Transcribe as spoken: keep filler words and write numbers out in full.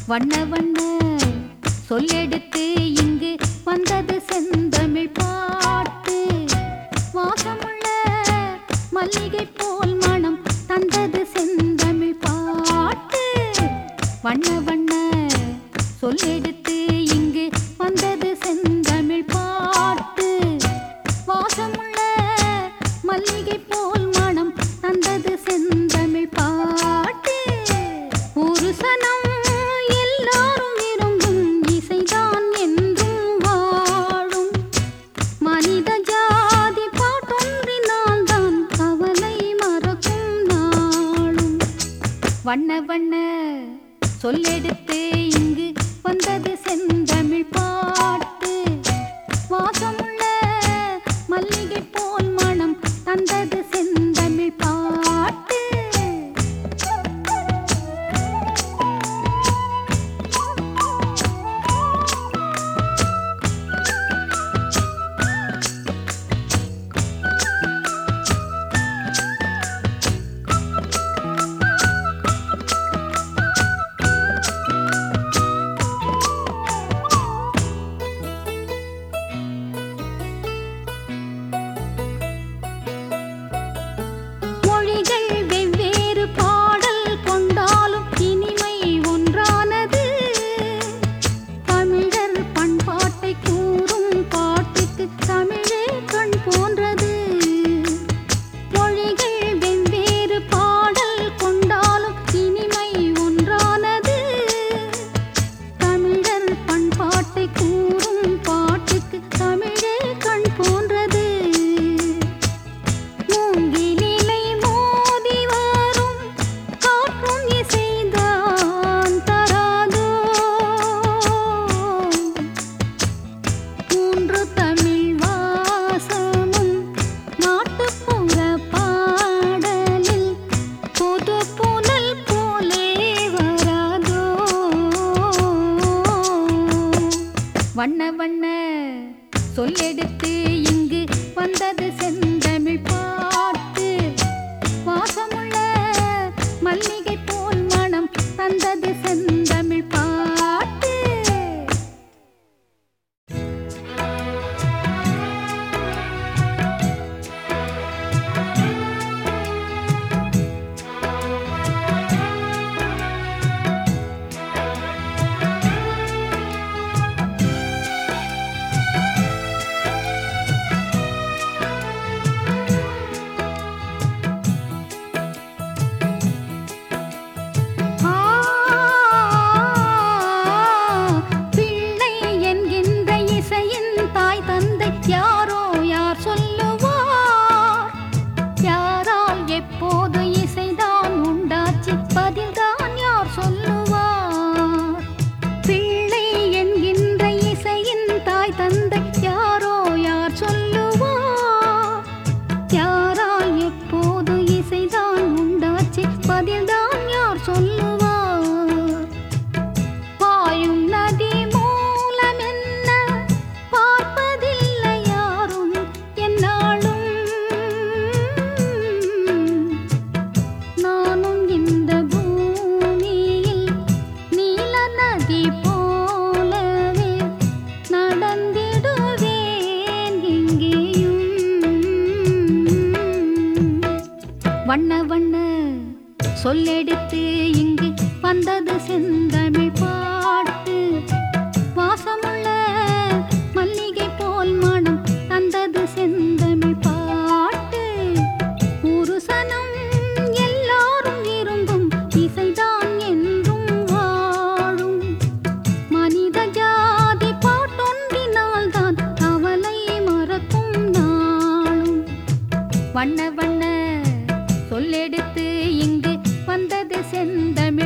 வண்ண வண்ண சொல்லெடுத்து இங்கு வந்தது செந்தமிழ் பாட்டு. வாசமுள்ள மல்லிகை போல் மனம் தந்தது செந்தமிழ் பாட்டு. வண்ண வண்ண சொல்லெடுத்து இங்கு வந்தது செந்தமிழ் பாட்டு. வாசமுள்ள மல்லிகை போல் மனம் தந்தது செந்தமிழ் பாட்டு. ஒரு சனம் வண்ண வண்ண சொல்லெடுத்து இங்கு வந்தது செந்தமிழ் பாட்டு. வாசமுள்ள மல்லிகை போல் மனம் தந்தது செந்தமிழ் பாட்டு. வண்ண வண்ண சொல்லெடுத்து இங்கு வந்தது செந்தமிழ் பாட்டு. வாசமுள்ள மல்லிகை போல் மனம் தந்தது செந்தமிழ் பாட்டு. யாரோ யார் சொல்லுவார், யாரால் எப்போது இசைதான் உண்டாச்சு, பதில்தான் யார் சொல்லுவார். பிள்ளை என்கின்ற இசையின் தாய் தந்தை யாரோ யார் சொல்லுவார், யாரால் எப்போது இசைதான் உண்டாச்சு, பதில்தான் யார் சொல்லுவார். பாயும் நதி வண்ண வண்ண சொல்லெடுத்து இங்கு வந்தது செந்தமிழ் பாட்டு. வாசமுள்ள மல்லிகை போல் மனம் தந்தது செந்தமிழ் பாட்டு. ஒரு சனம் எல்லாரும் விரும்பும் இசைதான் என்றும் வாழும். மனித ஜாதி பாட்டொன்றினால் தான் கவலை மறக்கும் நாளும். வண்ண வண்ண சொல்லெடுத்து இங்கு வந்தது செந்தமிழ்